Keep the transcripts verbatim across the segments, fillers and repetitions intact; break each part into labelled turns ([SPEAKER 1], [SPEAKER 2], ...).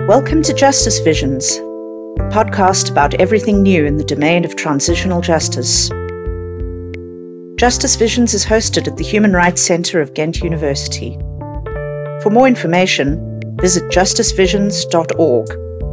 [SPEAKER 1] Welcome to Justice Visions, a podcast about everything new in the domain of transitional justice. Justice Visions is hosted at the Human Rights Centre of Ghent University. For more information, visit justice visions dot org.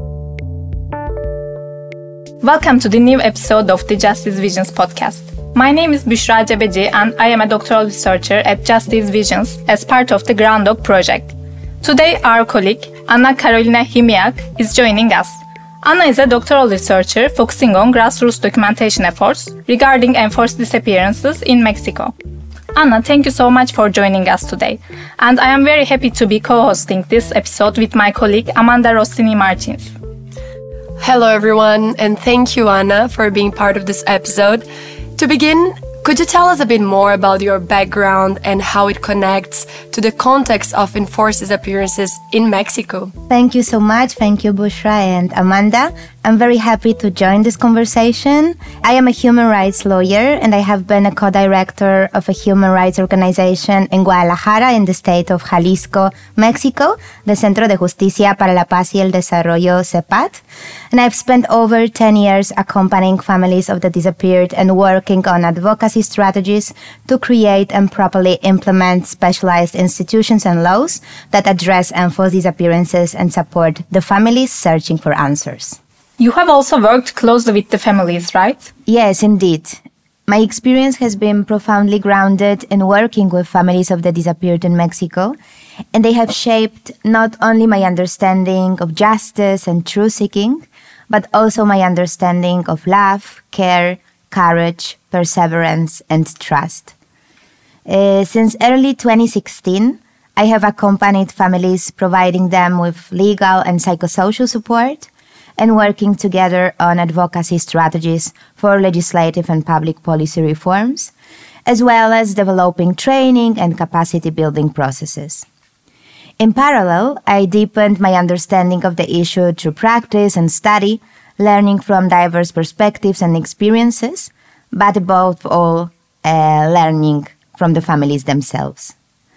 [SPEAKER 2] Welcome to the new episode of the Justice Visions podcast. My name is Büşra Cebeci and I am a doctoral researcher at Justice Visions as part of the Groundhog project. Today, our colleague, Anna Karolina Chymiak, is joining us. Anna is a doctoral researcher focusing on grassroots documentation efforts regarding enforced disappearances in Mexico. Anna, thank you so much for joining us today. And I am very happy to be co-hosting this episode with my colleague, Amanda Rossini Martins.
[SPEAKER 3] Hello, everyone, and thank you, Anna, for being part of this episode. To begin, could you tell us a bit more about your background and how it connects to the context of enforced disappearances in Mexico?
[SPEAKER 4] Thank you so much. Thank you, Büşra and Amanda. I'm very happy to join this conversation. I am a human rights lawyer and I have been a co-director of a human rights organization in Guadalajara in the state of Jalisco, Mexico, the Centro de Justicia para la Paz y el Desarrollo, CEPAD. And I've spent over ten years accompanying families of the disappeared and working on advocacy strategies to create and properly implement specialized institutions and laws that address enforced disappearances and support the families searching for answers.
[SPEAKER 2] You have also worked closely with the families, right?
[SPEAKER 4] Yes, indeed. My experience has been profoundly grounded in working with families of the disappeared in Mexico, and they have shaped not only my understanding of justice and truth-seeking, but also my understanding of love, care, courage, perseverance, and trust. Uh, since early twenty sixteen, I have accompanied families, providing them with legal and psychosocial support, and working together on advocacy strategies for legislative and public policy reforms, as well as developing training and capacity building processes. In parallel, I deepened my understanding of the issue through practice and study, learning from diverse perspectives and experiences, but above all, uh, learning from the families themselves.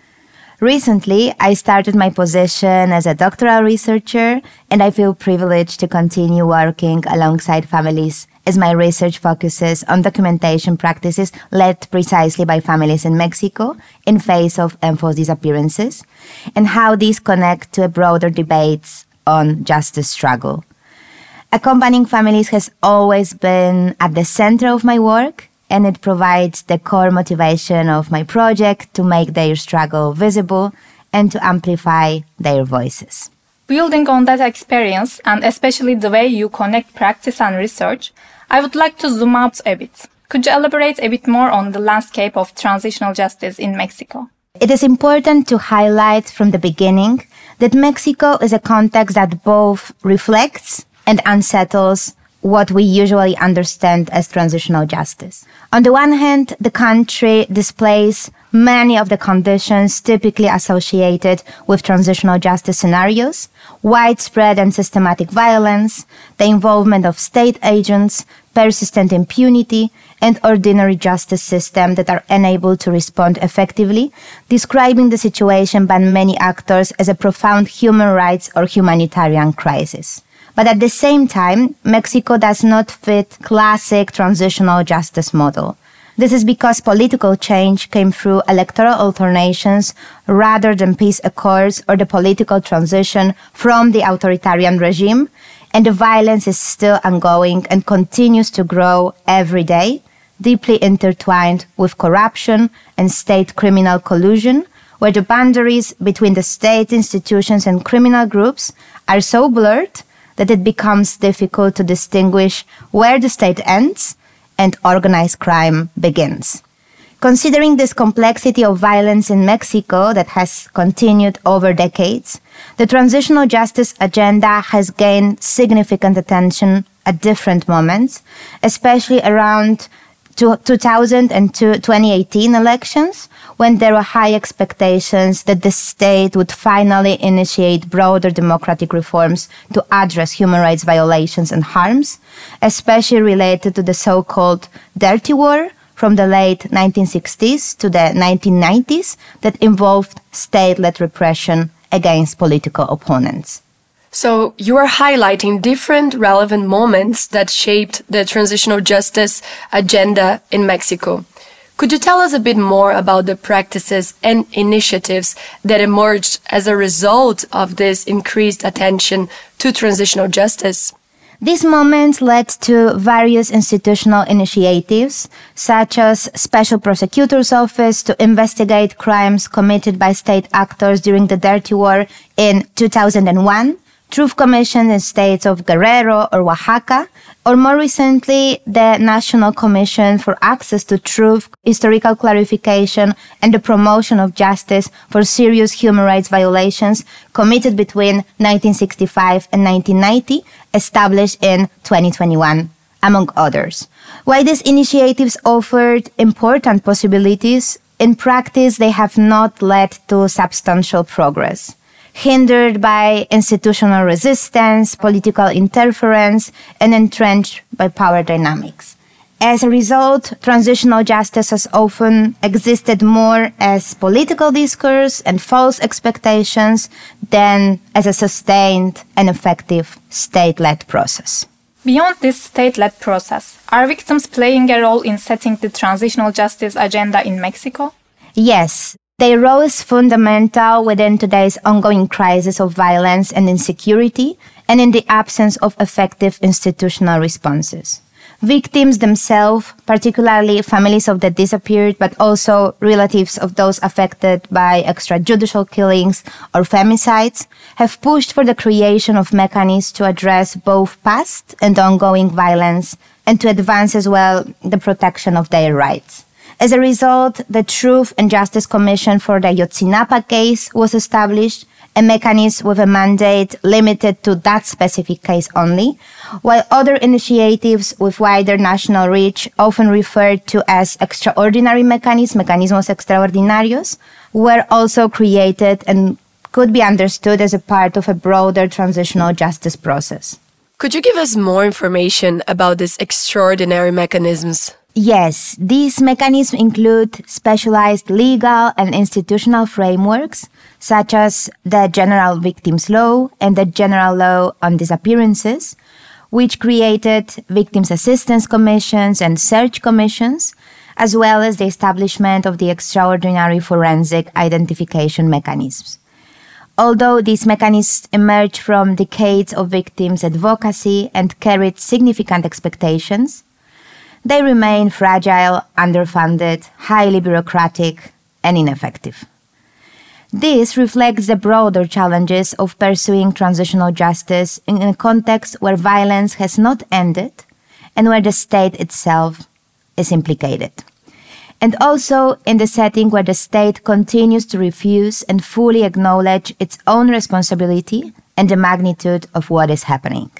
[SPEAKER 4] Recently, I started my position as a doctoral researcher, and I feel privileged to continue working alongside families as my research focuses on documentation practices led precisely by families in Mexico in face of enforced disappearances, and how these connect to a broader debates on justice struggle. Accompanying families has always been at the center of my work, and it provides the core motivation of my project to make their struggle visible and to amplify their voices.
[SPEAKER 2] Building on that experience, and especially the way you connect practice and research, I would like to zoom out a bit. Could you elaborate a bit more on the landscape of transitional justice in Mexico?
[SPEAKER 4] It is important to highlight from the beginning that Mexico is a context that both reflects and unsettles what we usually understand as transitional justice. On the one hand, the country displays many of the conditions typically associated with transitional justice scenarios: widespread and systematic violence, the involvement of state agents, persistent impunity, and ordinary justice system that are unable to respond effectively, describing the situation by many actors as a profound human rights or humanitarian crisis. But at the same time, Mexico does not fit classic transitional justice model. This is because political change came through electoral alternations rather than peace accords or the political transition from the authoritarian regime, and the violence is still ongoing and continues to grow every day, deeply intertwined with corruption and state criminal collusion, where the boundaries between the state institutions and criminal groups are so blurred that it becomes difficult to distinguish where the state ends and organized crime begins. Considering this complexity of violence in Mexico that has continued over decades, the transitional justice agenda has gained significant attention at different moments, especially around two thousand and twenty eighteen elections, when there were high expectations that the state would finally initiate broader democratic reforms to address human rights violations and harms, especially related to the so-called dirty war from the late nineteen sixties to the nineteen nineties that involved state-led repression against political opponents.
[SPEAKER 3] So you are highlighting different relevant moments that shaped the transitional justice agenda in Mexico. Could you tell us a bit more about the practices and initiatives that emerged as a result of this increased attention to transitional justice?
[SPEAKER 4] These moments led to various institutional initiatives, such as Special Prosecutor's Office to investigate crimes committed by state actors during the Dirty War in two thousand one, Truth Commission in states of Guerrero or Oaxaca, or more recently, the National Commission for Access to Truth, Historical Clarification, and the Promotion of Justice for Serious Human Rights Violations committed between nineteen sixty-five and nineteen ninety, established in twenty twenty-one, among others. While these initiatives offered important possibilities, in practice they have not led to substantial progress, hindered by institutional resistance, political interference, and entrenched by power dynamics. As a result, transitional justice has often existed more as political discourse and false expectations than as a sustained and effective state-led process.
[SPEAKER 2] Beyond this state-led process, are victims playing a role in setting the transitional justice agenda in Mexico?
[SPEAKER 4] Yes. Their role is fundamental within today's ongoing crisis of violence and insecurity, and in the absence of effective institutional responses. Victims themselves, particularly families of the disappeared, but also relatives of those affected by extrajudicial killings or femicides, have pushed for the creation of mechanisms to address both past and ongoing violence, and to advance as well the protection of their rights. As a result, the Truth and Justice Commission for the Ayotzinapa case was established, a mechanism with a mandate limited to that specific case only, while other initiatives with wider national reach, often referred to as extraordinary mechanisms, mecanismos extraordinarios, were also created and could be understood as a part of a broader transitional justice process.
[SPEAKER 3] Could you give us more information about these extraordinary mechanisms?
[SPEAKER 4] Yes, these mechanisms include specialized legal and institutional frameworks, such as the General Victims Law and the General Law on Disappearances, which created victims' assistance commissions and search commissions, as well as the establishment of the extraordinary forensic identification mechanisms. Although these mechanisms emerged from decades of victims' advocacy and carried significant expectations, they remain fragile, underfunded, highly bureaucratic, and ineffective. This reflects the broader challenges of pursuing transitional justice in a context where violence has not ended and where the state itself is implicated. And also in the setting where the state continues to refuse and fully acknowledge its own responsibility and the magnitude of what is happening.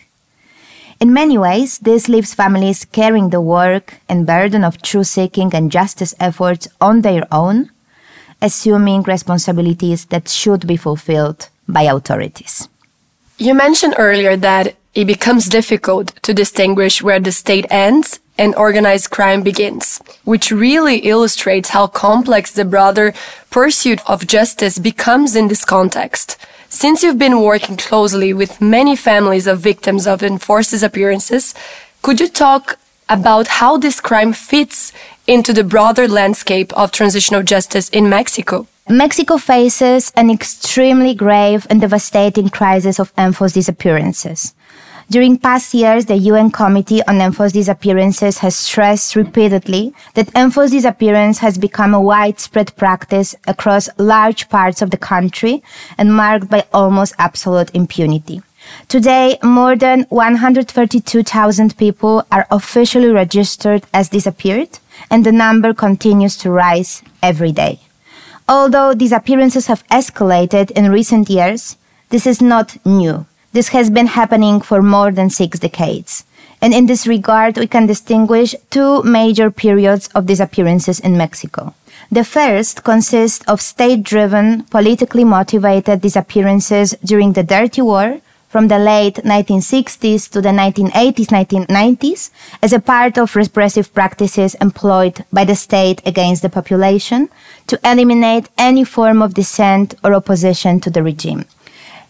[SPEAKER 4] In many ways, this leaves families carrying the work and burden of truth-seeking and justice efforts on their own, assuming responsibilities that should be fulfilled by authorities.
[SPEAKER 3] You mentioned earlier that it becomes difficult to distinguish where the state ends and organized crime begins, which really illustrates how complex the broader pursuit of justice becomes in this context. Since you've been working closely with many families of victims of enforced disappearances, could you talk about how this crime fits into the broader landscape of transitional justice in Mexico?
[SPEAKER 4] Mexico faces an extremely grave and devastating crisis of enforced disappearances. During past years, the U N Committee on Enforced Disappearances has stressed repeatedly that enforced disappearance has become a widespread practice across large parts of the country and marked by almost absolute impunity. Today, more than one hundred thirty-two thousand people are officially registered as disappeared, and the number continues to rise every day. Although disappearances have escalated in recent years, this is not new. This has been happening for more than six decades. And in this regard, we can distinguish two major periods of disappearances in Mexico. The first consists of state-driven, politically motivated disappearances during the Dirty War from the late nineteen sixties to the nineteen eighties, nineteen nineties, as a part of repressive practices employed by the state against the population to eliminate any form of dissent or opposition to the regime.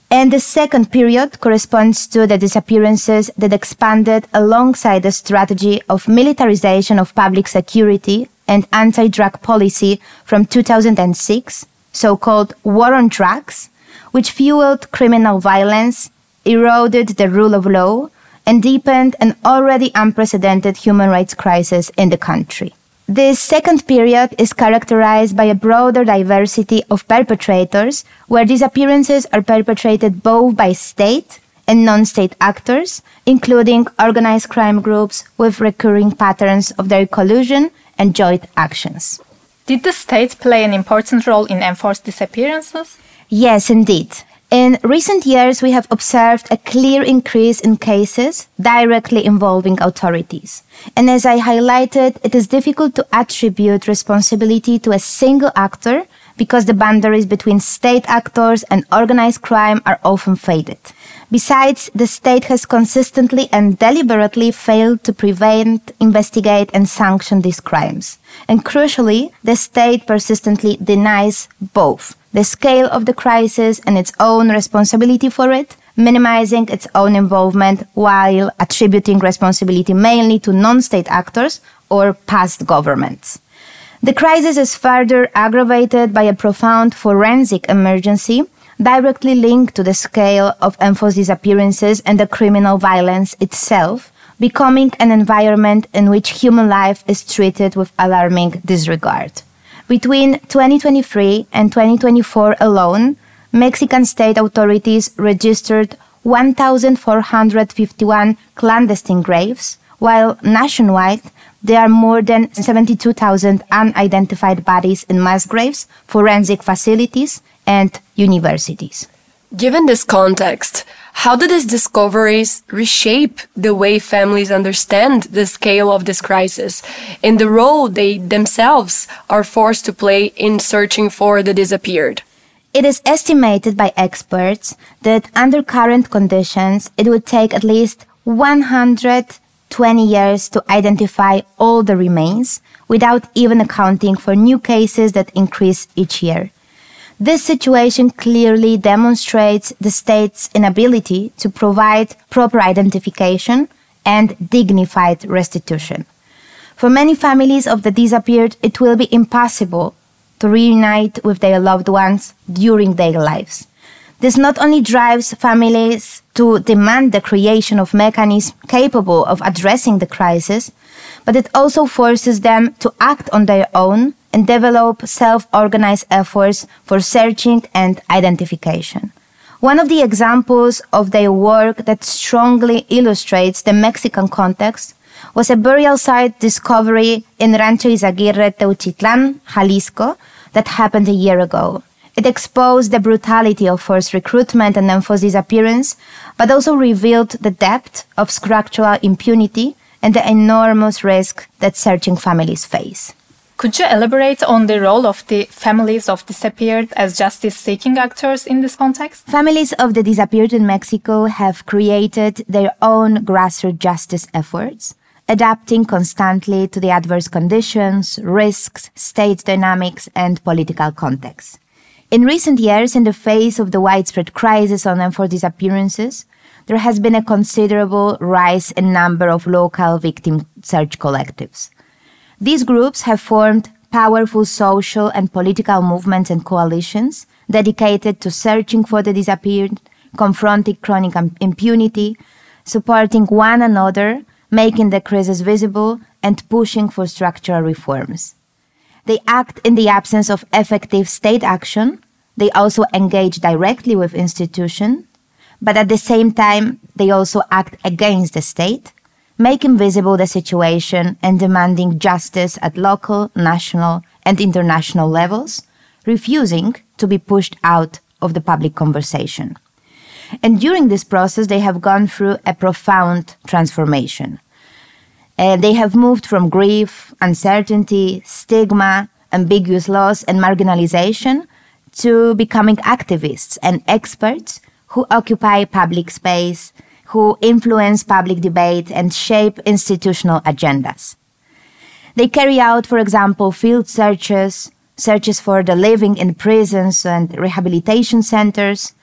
[SPEAKER 4] And the second period corresponds to the disappearances that expanded alongside the strategy of militarization of public security and anti-drug policy from two thousand six, so-called war on drugs, which fueled criminal violence, eroded the rule of law, and deepened an already unprecedented human rights crisis in the country. This second period is characterized by a broader diversity of perpetrators, where disappearances are perpetrated both by state and non-state actors, including organized crime groups with recurring patterns of their collusion and joint actions.
[SPEAKER 2] Did the state play an important role in enforced disappearances?
[SPEAKER 4] Yes, indeed. In recent years, we have observed a clear increase in cases directly involving authorities. And as I highlighted, it is difficult to attribute responsibility to a single actor because the boundaries between state actors and organized crime are often faded. Besides, the state has consistently and deliberately failed to prevent, investigate, and sanction these crimes. And crucially, the state persistently denies both the scale of the crisis and its own responsibility for it, minimizing its own involvement while attributing responsibility mainly to non-state actors or past governments. The crisis is further aggravated by a profound forensic emergency directly linked to the scale of enforced disappearances and the criminal violence itself, becoming an environment in which human life is treated with alarming disregard. Between twenty twenty-three and twenty twenty-four alone, Mexican state authorities registered one thousand four hundred fifty-one clandestine graves, while nationwide there are more than seventy-two thousand unidentified bodies in mass graves, forensic facilities, and universities.
[SPEAKER 3] Given this context, how do these discoveries reshape the way families understand the scale of this crisis and the role they themselves are forced to play in searching for the disappeared?
[SPEAKER 4] It is estimated by experts that under current conditions, it would take at least one hundred twenty years to identify all the remains, without even accounting for new cases that increase each year. This situation clearly demonstrates the state's inability to provide proper identification and dignified restitution. For many families of the disappeared, it will be impossible to reunite with their loved ones during their lives. This not only drives families to demand the creation of mechanisms capable of addressing the crisis, but it also forces them to act on their own and develop self-organized efforts for searching and identification. One of the examples of their work that strongly illustrates the Mexican context was a burial site discovery in Rancho Izaguirre, Teuchitlan, Jalisco, that happened a year ago. It exposed the brutality of forced recruitment and enforced disappearance, but also revealed the depth of structural impunity and the enormous risk that searching families face.
[SPEAKER 2] Could you elaborate on the role of the families of disappeared as justice-seeking actors in this context?
[SPEAKER 4] Families of the disappeared in Mexico have created their own grassroots justice efforts, adapting constantly to the adverse conditions, risks, state dynamics, and political contexts. In recent years, in the face of the widespread crisis on enforced disappearances, there has been a considerable rise in number of local victim search collectives. These groups have formed powerful social and political movements and coalitions dedicated to searching for the disappeared, confronting chronic impunity, supporting one another, making the crisis visible, and pushing for structural reforms. They act in the absence of effective state action. They also engage directly with institutions, but at the same time, they also act against the state, making visible the situation and demanding justice at local, national, and international levels, refusing to be pushed out of the public conversation. And during this process, they have gone through a profound transformation. Uh, they have moved from grief, uncertainty, stigma, ambiguous loss, and marginalization to becoming activists and experts who occupy public space, who influence public debate and shape institutional agendas. They carry out, for example, field searches, searches for the living in prisons and rehabilitation centers,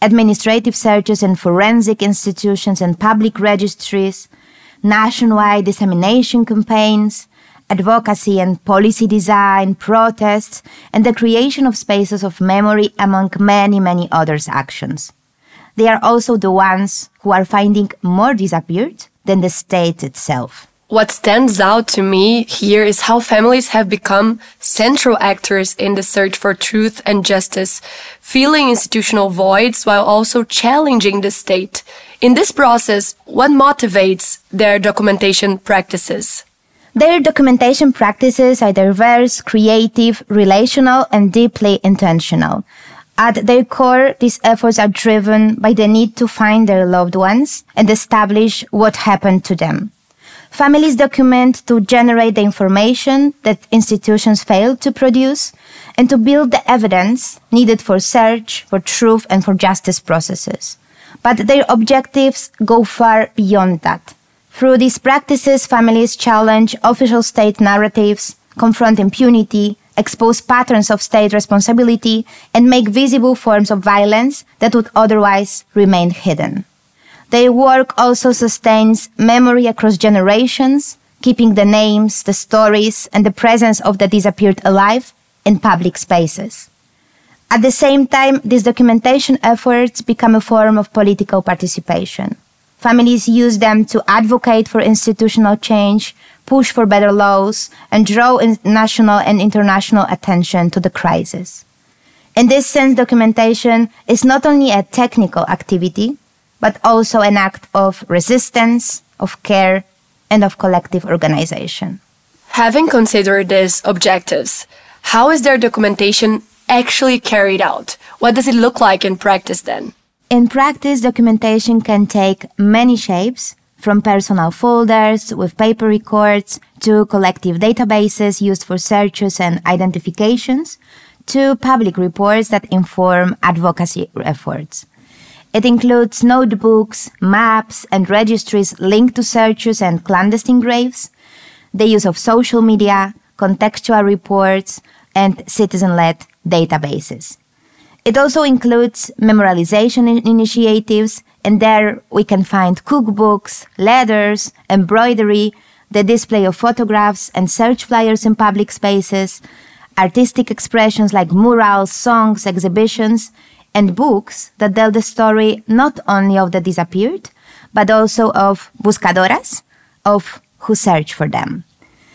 [SPEAKER 4] administrative searches in forensic institutions and public registries, nationwide dissemination campaigns, advocacy and policy design, protests, and the creation of spaces of memory, among many, many other actions. They are also the ones who are finding more disappeared than the state itself.
[SPEAKER 3] What stands out to me here is how families have become central actors in the search for truth and justice, filling institutional voids while also challenging the state. In this process, what motivates their documentation practices?
[SPEAKER 4] Their documentation practices are diverse, creative, relational, and deeply intentional. At their core, these efforts are driven by the need to find their loved ones and establish what happened to them. Families document to generate the information that institutions failed to produce and to build the evidence needed for search, for truth, and for justice processes. But their objectives go far beyond that. Through these practices, families challenge official state narratives, confront impunity, expose patterns of state responsibility, and make visible forms of violence that would otherwise remain hidden. Their work also sustains memory across generations, keeping the names, the stories, and the presence of the disappeared alive in public spaces. At the same time, these documentation efforts become a form of political participation. Families use them to advocate for institutional change, push for better laws, and draw national and international attention to the crisis. In this sense, documentation is not only a technical activity, but also an act of resistance, of care, and of collective organization.
[SPEAKER 3] Having considered these objectives, how is their documentation actually carried out? What does it look like in practice then?
[SPEAKER 4] In practice, documentation can take many shapes, from personal folders with paper records to collective databases used for searches and identifications, to public reports that inform advocacy efforts. It includes notebooks, maps, and registries linked to searches and clandestine graves, the use of social media, contextual reports, and citizen-led databases. It also includes memorialization initiatives, and there we can find cookbooks, letters, embroidery, the display of photographs and search flyers in public spaces, artistic expressions like murals, songs, exhibitions, and books that tell the story not only of the disappeared, but also of buscadoras, of who search for them.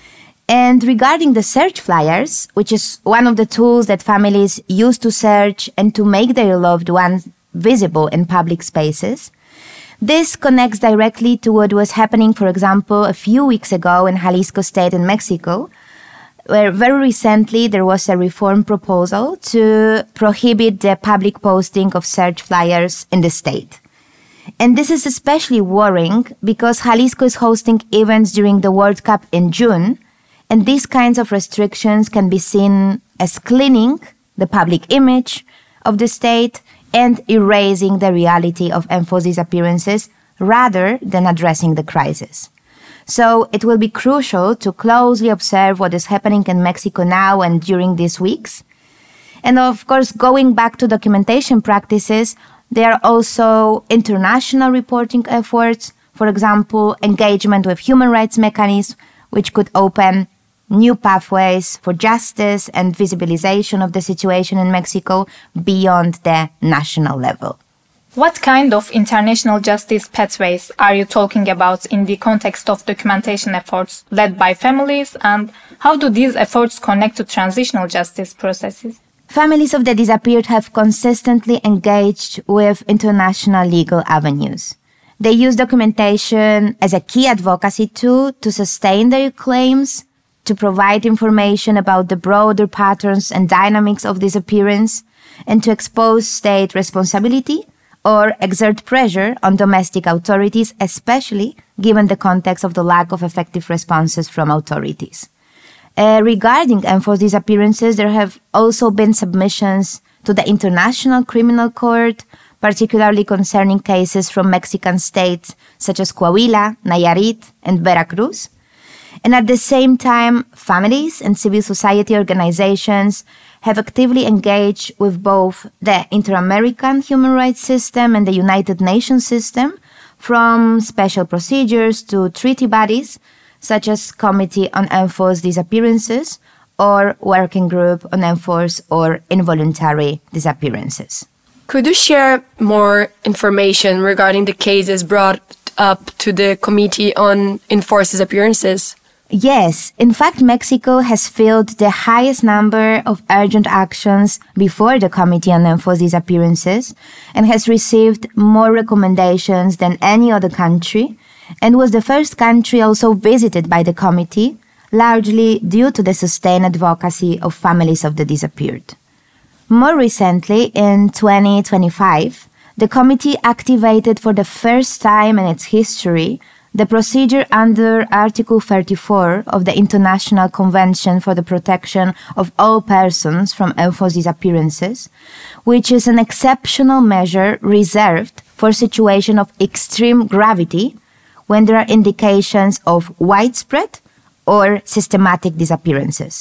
[SPEAKER 4] And regarding the search flyers, which is one of the tools that families use to search and to make their loved ones visible in public spaces, this connects directly to what was happening, for example, a few weeks ago in Jalisco State in Mexico, where very recently there was a reform proposal to prohibit the public posting of search flyers in the state. And this is especially worrying because Jalisco is hosting events during the World Cup in June, and these kinds of restrictions can be seen as cleaning the public image of the state and erasing the reality of enforced disappearances rather than addressing the crisis. So it will be crucial to closely observe what is happening in Mexico now and during these weeks. And of course, going back to documentation practices, there are also international reporting efforts, for example, engagement with human rights mechanisms, which could open new pathways for justice and visibilization of the situation in Mexico beyond the national level.
[SPEAKER 2] What kind of international justice pathways are you talking about in the context of documentation efforts led by families, and how do these efforts connect to transitional justice processes?
[SPEAKER 4] Families of the disappeared have consistently engaged with international legal avenues. They use documentation as a key advocacy tool to sustain their claims, to provide information about the broader patterns and dynamics of disappearance, and to expose state responsibility or exert pressure on domestic authorities, especially given the context of the lack of effective responses from authorities. Uh, regarding enforced disappearances, there have also been submissions to the International Criminal Court, particularly concerning cases from Mexican states such as Coahuila, Nayarit, and Veracruz. And at the same time, families and civil society organizations have actively engaged with both the Inter-American human rights system and the United Nations system, from special procedures to treaty bodies, such as Committee on Enforced Disappearances or Working Group on Enforced or Involuntary Disappearances.
[SPEAKER 3] Could you share more information regarding the cases brought up to the Committee on Enforced Disappearances?
[SPEAKER 4] Yes, in fact, Mexico has filled the highest number of urgent actions before the Committee on Enforced Disappearances and has received more recommendations than any other country, and was the first country also visited by the committee, largely due to the sustained advocacy of families of the disappeared. More recently, in twenty twenty-five, the committee activated for the first time in its history the procedure under Article thirty-four of the International Convention for the Protection of All Persons from Enforced Disappearances, which is an exceptional measure reserved for situations of extreme gravity when there are indications of widespread or systematic disappearances.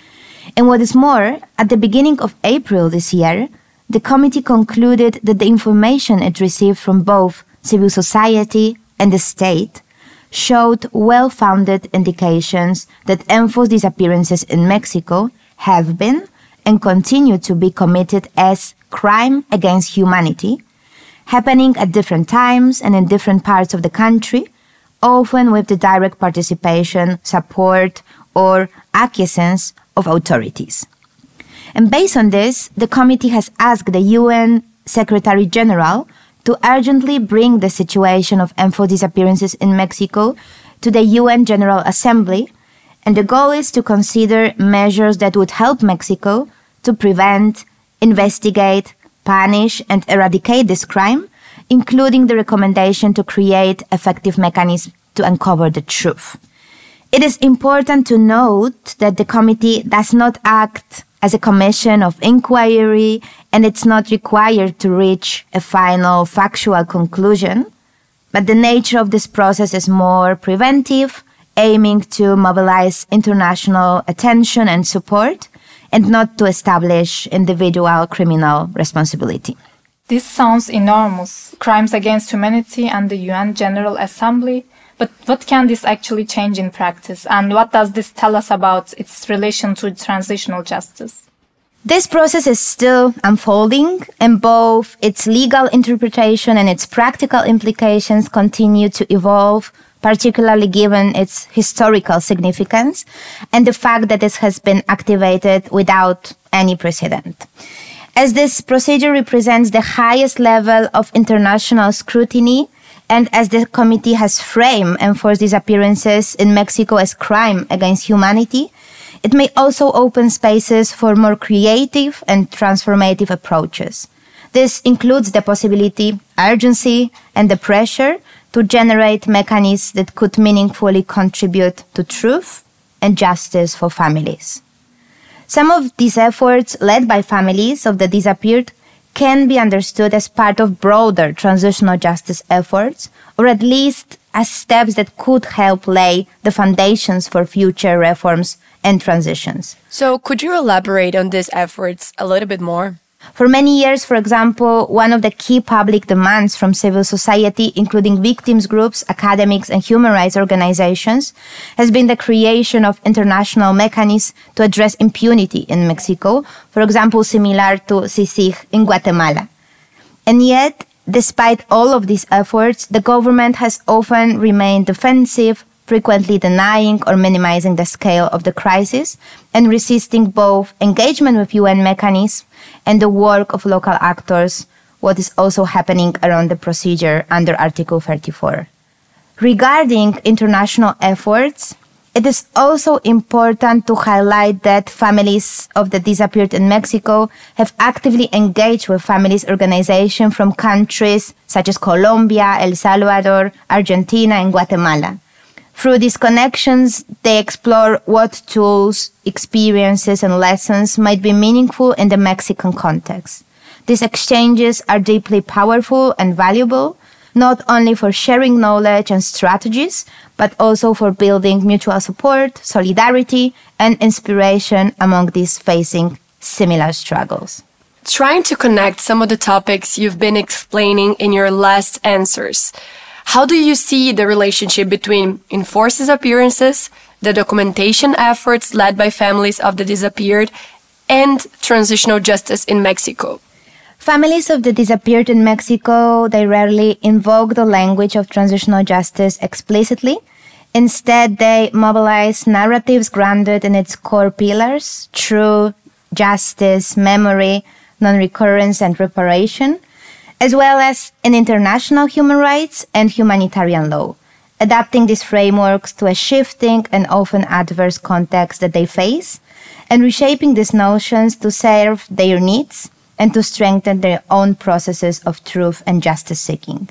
[SPEAKER 4] And what is more, at the beginning of April this year, the committee concluded that the information it received from both civil society and the state showed well-founded indications that enforced disappearances in Mexico have been and continue to be committed as crime against humanity, happening at different times and in different parts of the country, often with the direct participation, support, or acquiescence of authorities. And based on this, the committee has asked the U N Secretary General to urgently bring the situation of enforced disappearances in Mexico to the U N General Assembly, and the goal is to consider measures that would help Mexico to prevent, investigate, punish, and eradicate this crime, including the recommendation to create effective mechanisms to uncover the truth. It is important to note that the committee does not act as a commission of inquiry, and it's not required to reach a final factual conclusion. But the nature of this process is more preventive, aiming to mobilize international attention and support, and not to establish individual criminal responsibility.
[SPEAKER 2] This sounds enormous, crimes against humanity and the U N General Assembly. But what can this actually change in practice, and what does this tell us about its relation to transitional justice?
[SPEAKER 4] This process is still unfolding, and both its legal interpretation and its practical implications continue to evolve, particularly given its historical significance and the fact that this has been activated without any precedent. As this procedure represents the highest level of international scrutiny, and as the committee has framed enforced disappearances in Mexico as crime against humanity, it may also open spaces for more creative and transformative approaches. This includes the possibility, urgency, and the pressure to generate mechanisms that could meaningfully contribute to truth and justice for families. Some of these efforts, led by families of the disappeared, can be understood as part of broader transitional justice efforts, or at least as steps that could help lay the foundations for future reforms and transitions.
[SPEAKER 3] So could you elaborate on these efforts a little bit more?
[SPEAKER 4] For many years, for example, one of the key public demands from civil society, including victims groups, academics, and human rights organizations, has been the creation of international mechanisms to address impunity in Mexico, for example, similar to CICIG in Guatemala. And yet, despite all of these efforts, the government has often remained defensive, frequently denying or minimizing the scale of the crisis and resisting both engagement with U N mechanisms and the work of local actors, what is also happening around the procedure under Article thirty-four. Regarding international efforts, it is also important to highlight that families of the disappeared in Mexico have actively engaged with families organizations from countries such as Colombia, El Salvador, Argentina, and Guatemala. Through these connections, they explore what tools, experiences, and lessons might be meaningful in the Mexican context. These exchanges are deeply powerful and valuable not only for sharing knowledge and strategies, but also for building mutual support, solidarity, and inspiration among these facing similar struggles.
[SPEAKER 3] Trying to connect some of the topics you've been explaining in your last answers, how do you see the relationship between enforced disappearances, the documentation efforts led by families of the disappeared, and transitional justice in Mexico?
[SPEAKER 4] Families of the disappeared in Mexico, they rarely invoke the language of transitional justice explicitly. Instead, they mobilize narratives grounded in its core pillars: truth, justice, memory, non-recurrence, and reparation, as well as in international human rights and humanitarian law, adapting these frameworks to a shifting and often adverse context that they face, and reshaping these notions to serve their needs and to strengthen their own processes of truth and justice seeking.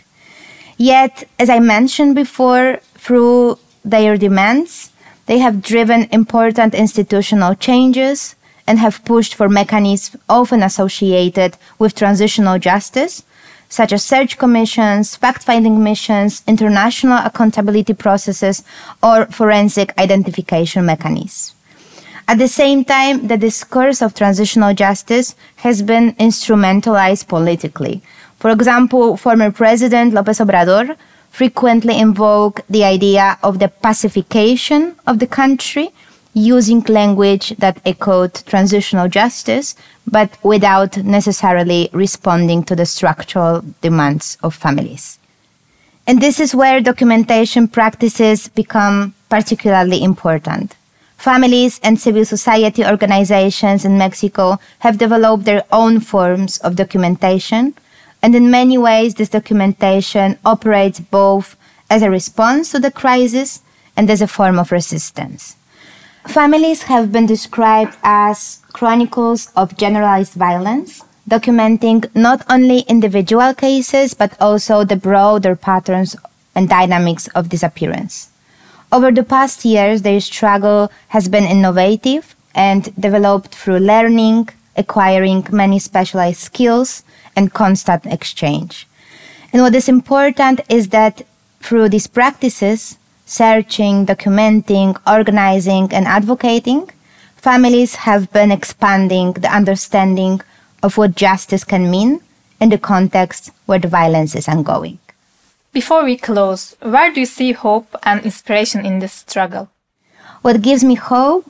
[SPEAKER 4] Yet, as I mentioned before, through their demands, they have driven important institutional changes and have pushed for mechanisms often associated with transitional justice, such as search commissions, fact-finding missions, international accountability processes, or forensic identification mechanisms. At the same time, the discourse of transitional justice has been instrumentalized politically. For example, former President López Obrador frequently invoked the idea of the pacification of the country, using language that echoed transitional justice, but without necessarily responding to the structural demands of families. And this is where documentation practices become particularly important. Families and civil society organizations in Mexico have developed their own forms of documentation, and in many ways this documentation operates both as a response to the crisis and as a form of resistance. Families have been described as chronicles of generalized violence, documenting not only individual cases but also the broader patterns and dynamics of disappearance. Over the past years, their struggle has been innovative and developed through learning, acquiring many specialized skills, and constant exchange. And what is important is that through these practices, searching, documenting, organizing, and advocating, families have been expanding the understanding of what justice can mean in the context where the violence is ongoing.
[SPEAKER 2] Before we close, where do you see hope and inspiration in this struggle?
[SPEAKER 4] What gives me hope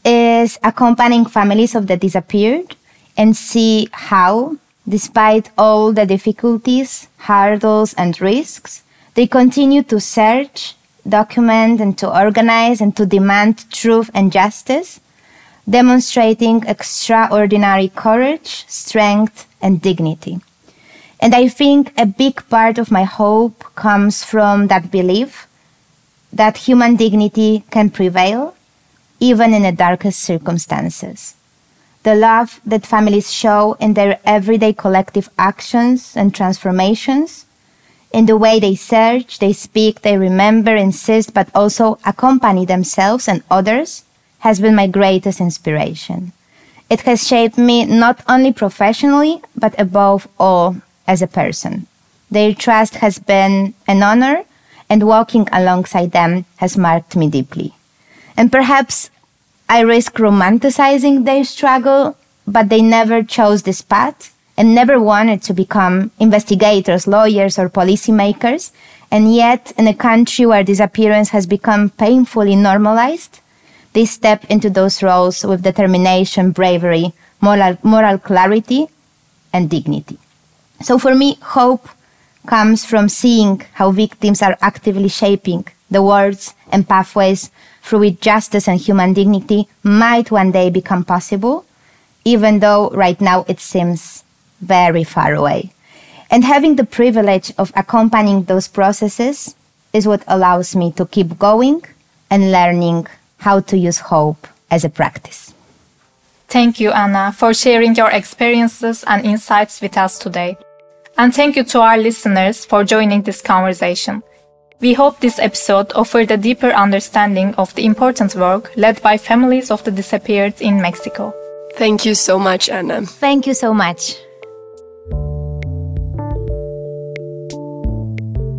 [SPEAKER 4] is accompanying families of the disappeared and see how, despite all the difficulties, hurdles, and risks, they continue to search, document, and to organize and to demand truth and justice, demonstrating extraordinary courage, strength, and dignity. And I think a big part of my hope comes from that belief that human dignity can prevail, even in the darkest circumstances. The love that families show in their everyday collective actions and transformations, in the way they search, they speak, they remember, insist, but also accompany themselves and others, has been my greatest inspiration. It has shaped me not only professionally, but above all, as a person. Their trust has been an honor, and walking alongside them has marked me deeply. And perhaps I risk romanticizing their struggle, but they never chose this path and never wanted to become investigators, lawyers, or policymakers. And yet, in a country where disappearance has become painfully normalized, they step into those roles with determination, bravery, moral, moral clarity, and dignity. So for me, hope comes from seeing how victims are actively shaping the words and pathways through which justice and human dignity might one day become possible, even though right now it seems very far away. And having the privilege of accompanying those processes is what allows me to keep going and learning how to use hope as a practice.
[SPEAKER 2] Thank you, Anna, for sharing your experiences and insights with us today. And thank you to our listeners for joining this conversation. We hope this episode offered a deeper understanding of the important work led by families of the disappeared in Mexico.
[SPEAKER 3] Thank you so much, Anna.
[SPEAKER 4] Thank you so much.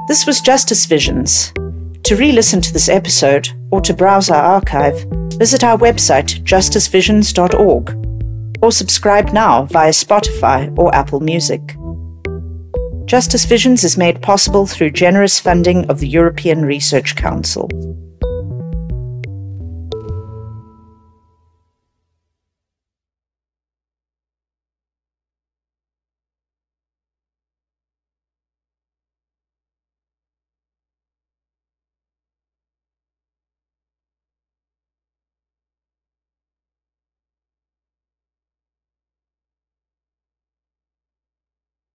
[SPEAKER 1] This was Justice Visions. To re-listen to this episode or to browse our archive, visit our website justice visions dot org or subscribe now via Spotify or Apple Music. Justice Visions is made possible through generous funding of the European Research Council.